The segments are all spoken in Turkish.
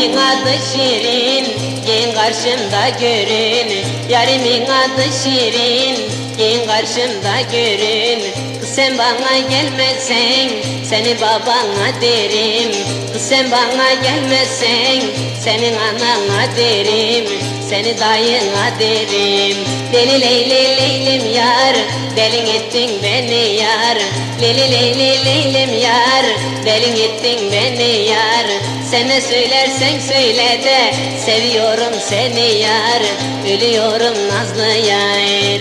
Yarimin adı Şirin, giyin karşımda görün. Yarimin adı Şirin, giyin karşımda görün. Kız sen bana gelmezsen, seni babana derim. Kız sen bana gelmezsen, senin anana derim. Seni dayına derim. Deli leyli leylim yar, delin ettin beni yar. Leyli leyli leylim yar, delin ettin beni yar. Sen ne söylersen söyle de, seviyorum seni yar. Ölüyorum nazlı yar.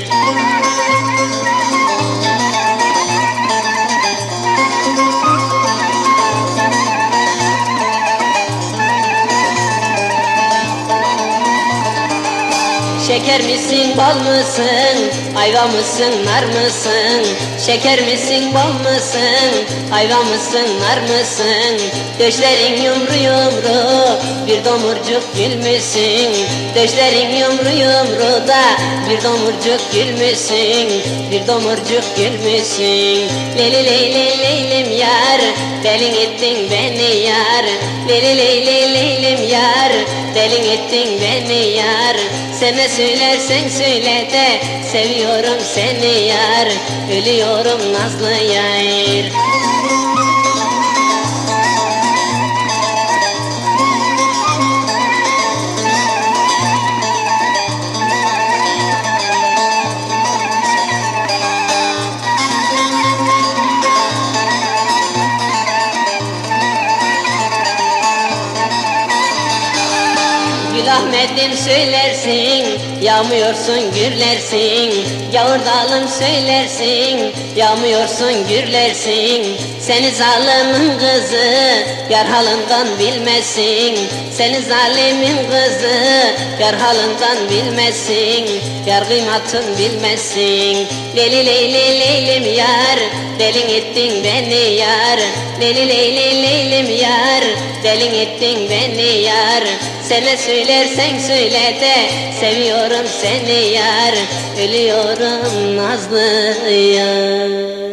Şeker misin, bal mısın, ayva mısın, nar mısın? Şeker misin, bal mısın, ayva mısın, nar mısın? Döşlerin yumru yumru, bir domurcuk gül müsün? Döşlerin yumru yumru da, bir domurcuk gül müsün? Bir domurcuk gül müsün? Leyli leyli leylim yar, delin ettin beni yar. Leyli leyli leylim yar, delin ettin beni yar. Sen ne söylersen söyle de, seviyorum seni yar. Ölüyorum nazlı yar. Gül Ahmet'im söylersin, yağmıyorsun gürlersin. Yavur dalım söylersin, yağmıyorsun gürlersin. Seni zalimin kızı, yar halından bilmesin. Seni zalimin kızı, yar halından bilmesin. Yar kıymatın bilmesin. Leyli leyli leylim yar, delin ettin beni yar. Leyli leyli leylim yar, delin ettin beni yar. Sen ne söylersen söyle de, seviyorum seni yar. Ölüyorum nazlı yar.